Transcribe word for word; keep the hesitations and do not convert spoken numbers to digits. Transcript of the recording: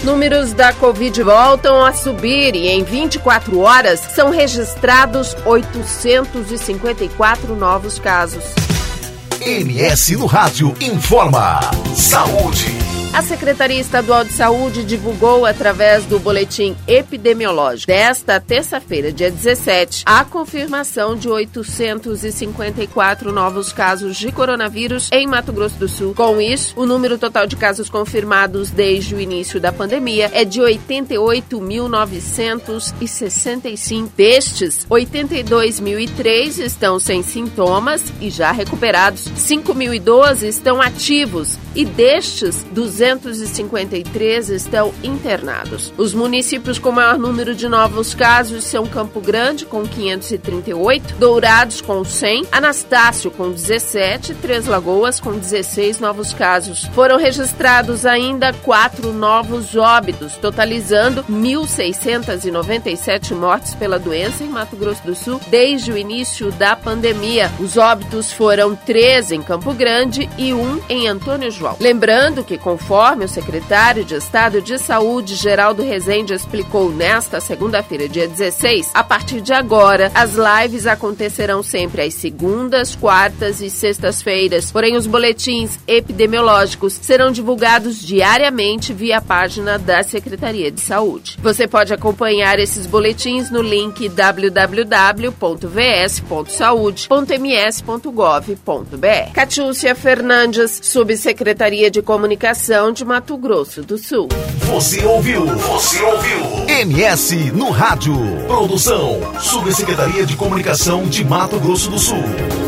Números da Covid voltam a subir e em vinte e quatro horas são registrados oitocentos e cinquenta e quatro novos casos. M S no Rádio informa. Saúde. A Secretaria Estadual de Saúde divulgou, através do boletim epidemiológico desta terça-feira, dia dezessete, a confirmação de oitocentos e cinquenta e quatro novos casos de coronavírus em Mato Grosso do Sul. Com isso, o número total de casos confirmados desde o início da pandemia é de oitenta e oito mil novecentos e sessenta e cinco. Destes, oitenta e dois mil e três estão sem sintomas e já recuperados. cinco mil e doze estão ativos e destes, duzentos e cinquenta e três estão internados. Os municípios com maior número de novos casos são Campo Grande, com quinhentos e trinta e oito, Dourados, com cem, Anastácio, com dezessete, Três Lagoas, com dezesseis novos casos. Foram registrados ainda quatro novos óbitos, totalizando mil seiscentos e noventa e sete mortes pela doença em Mato Grosso do Sul desde o início da pandemia. Os óbitos foram treze em Campo Grande e um em Antônio João. Lembrando que, conforme Conforme o secretário de Estado de Saúde, Geraldo Rezende, explicou nesta segunda-feira, dia dezesseis, a partir de agora, as lives acontecerão sempre às segundas, quartas e sextas-feiras. Porém, os boletins epidemiológicos serão divulgados diariamente via página da Secretaria de Saúde. Você pode acompanhar esses boletins no link w w w ponto v s ponto saúde ponto m s ponto gov ponto b r. Catiúcia Fernandes, Subsecretaria de Comunicação de Mato Grosso do Sul. Você ouviu? Você ouviu? M S no Rádio. Produção, Subsecretaria de Comunicação de Mato Grosso do Sul.